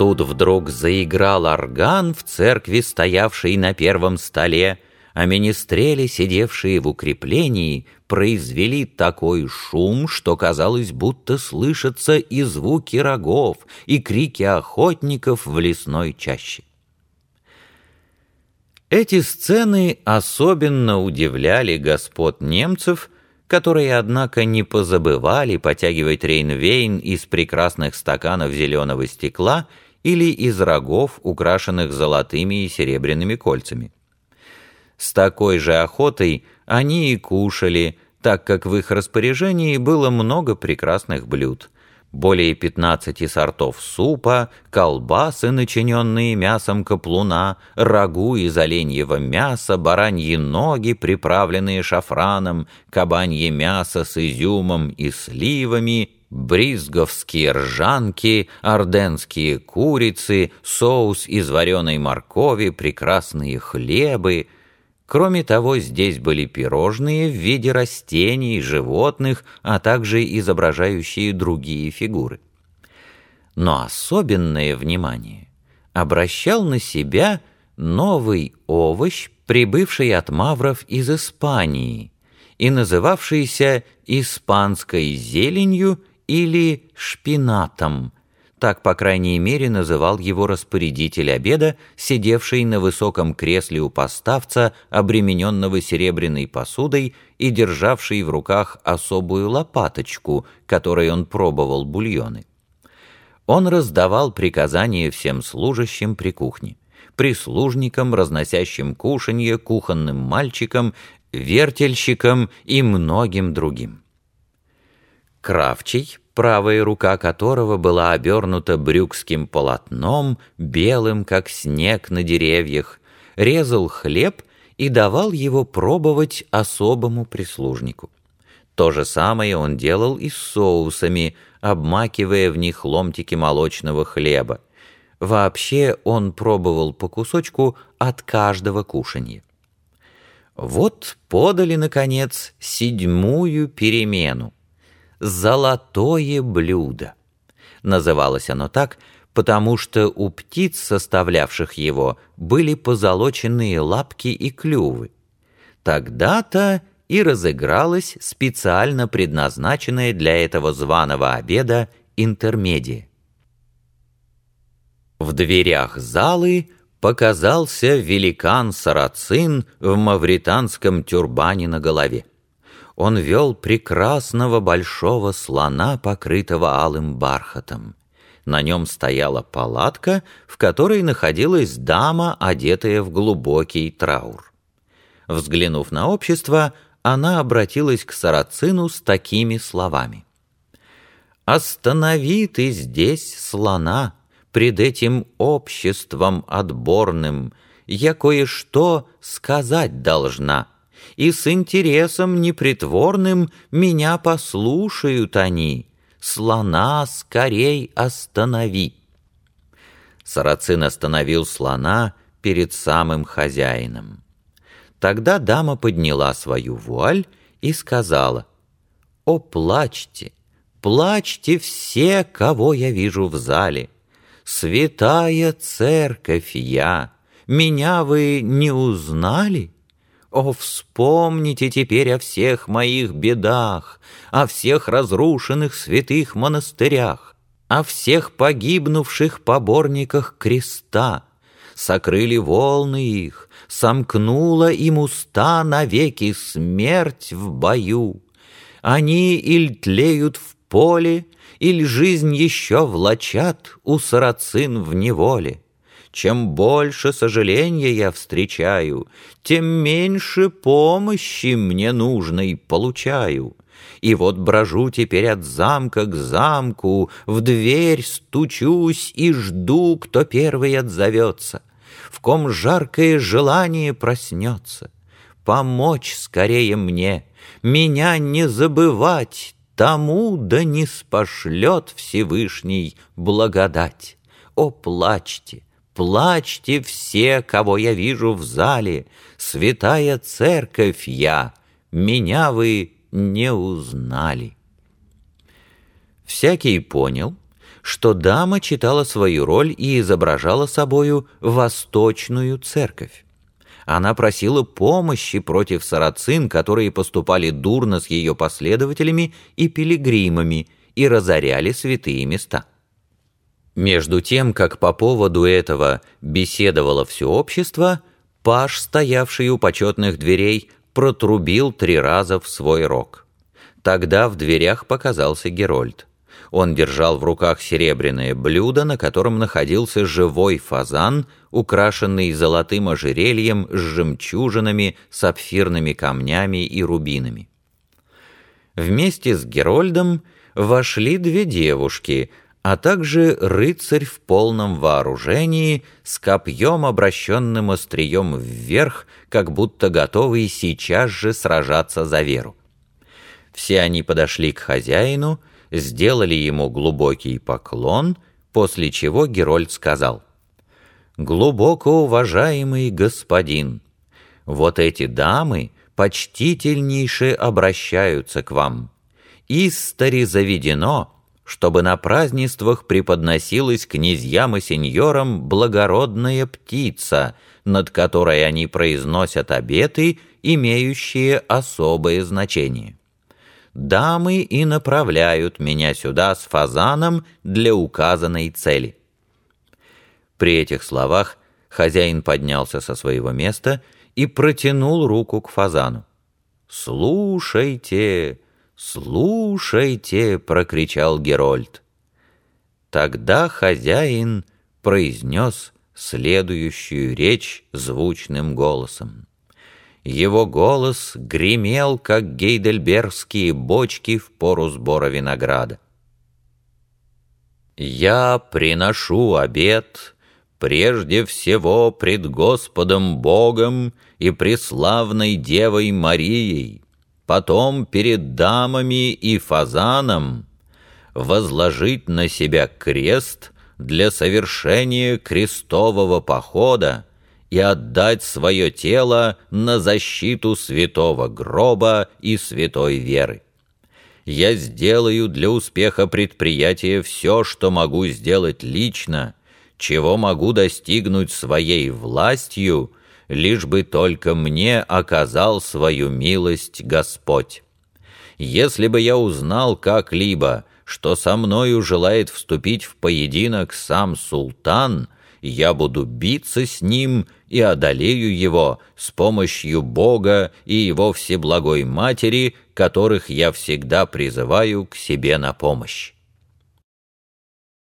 Тут вдруг заиграл орган в церкви, стоявшей на первом столе, а министрели, сидевшие в укреплении, произвели такой шум, что казалось, будто слышатся и звуки рогов, и крики охотников в лесной чаще. Эти сцены особенно удивляли господ немцев, которые, однако, не позабывали потягивать рейнвейн из прекрасных стаканов зеленого стекла или из рогов, украшенных золотыми и серебряными кольцами. С такой же охотой они и кушали, так как в их распоряжении было много прекрасных блюд. Более 15 сортов супа, колбасы, начиненные мясом каплуна, рагу из оленьего мяса, бараньи ноги, приправленные шафраном, кабанье мясо с изюмом и сливами, бризговские ржанки, орденские курицы, соус из вареной моркови, прекрасные хлебы. Кроме того, здесь были пирожные в виде растений, животных, а также изображающие другие фигуры. Но особенное внимание обращал на себя новый овощ, прибывший от мавров из Испании и называвшийся испанской зеленью или шпинатом. Так, по крайней мере, называл его распорядитель обеда, сидевший на высоком кресле у поставца, обремененного серебряной посудой и державший в руках особую лопаточку, которой он пробовал бульоны. Он раздавал приказания всем служащим при кухне, прислужникам, разносящим кушанье, кухонным мальчикам, вертельщикам и многим другим. Кравчий, правая рука которого была обернута брюкским полотном, белым, как снег на деревьях, резал хлеб и давал его пробовать особому прислужнику. То же самое он делал и с соусами, обмакивая в них ломтики молочного хлеба. Вообще он пробовал по кусочку от каждого кушанья. Вот подали, наконец, 7-ю перемену. «Золотое блюдо». Называлось оно так, потому что у птиц, составлявших его, были позолоченные лапки и клювы. Тогда-то и разыгралась специально предназначенная для этого званого обеда интермедия. В дверях залы показался великан-сарацин в мавританском тюрбане на голове. Он вел прекрасного большого слона, покрытого алым бархатом. На нем стояла палатка, в которой находилась дама, одетая в глубокий траур. Взглянув на общество, она обратилась к сарацину с такими словами: «Останови ты здесь слона, пред этим обществом отборным, я кое-что сказать должна». И с интересом непритворным меня послушают они. Слона скорей останови. Сарацин остановил слона перед самым хозяином. Тогда дама подняла свою вуаль и сказала: «О, плачьте, плачьте все, кого я вижу в зале. Святая церковь я, меня вы не узнали? О, вспомните теперь о всех моих бедах, о всех разрушенных святых монастырях, о всех погибнувших поборниках креста. Сокрыли волны их, сомкнула им уста навеки смерть в бою. Они иль тлеют в поле, иль жизнь еще влачат у сарацин в неволе. Чем больше сожаления я встречаю, тем меньше помощи мне нужной получаю. И вот брожу теперь от замка к замку, в дверь стучусь и жду, кто первый отзовется, в ком жаркое желание проснется. Помочь скорее мне, меня не забывать, тому да не спошлет Всевышний благодать. О, плачьте! Плачьте все, кого я вижу в зале, святая церковь я, меня вы не узнали». Всякий понял, что дама читала свою роль и изображала собою восточную церковь. Она просила помощи против сарацин, которые поступали дурно с ее последователями и пилигримами и разоряли святые места. Между тем, как по поводу этого беседовало все общество, паж, стоявший у почетных дверей, протрубил 3 раза в свой рог. Тогда в дверях показался Герольд. Он держал в руках серебряное блюдо, на котором находился живой фазан, украшенный золотым ожерельем с жемчужинами, сапфирными камнями и рубинами. Вместе с Герольдом вошли 2 девушки, а также рыцарь в полном вооружении, с копьем, обращенным острием вверх, как будто готовый сейчас же сражаться за веру. Все они подошли к хозяину, сделали ему глубокий поклон, после чего Герольд сказал: «Глубоко уважаемый господин, вот эти дамы почтительнейше обращаются к вам. Истори заведено, чтобы на празднествах преподносилась князьям и сеньорам благородная птица, над которой они произносят обеты, имеющие особое значение. Дамы и направляют меня сюда с фазаном для указанной цели». При этих словах хозяин поднялся со своего места и протянул руку к фазану. «Слушайте, слушайте!» — прокричал Герольд. Тогда хозяин произнес следующую речь звучным голосом. Его голос гремел, как гейдельбергские бочки в пору сбора винограда. «Я приношу обет прежде всего пред Господом Богом и преславной Девой Марией, потом перед дамами и фазаном, возложить на себя крест для совершения крестового похода и отдать свое тело на защиту святого гроба и святой веры. Я сделаю для успеха предприятия все, что могу сделать лично, чего могу достигнуть своей властью, лишь бы только мне оказал свою милость Господь. Если бы я узнал как-либо, что со мною желает вступить в поединок сам султан, я буду биться с ним и одолею его с помощью Бога и его Всеблагой Матери, которых я всегда призываю к себе на помощь.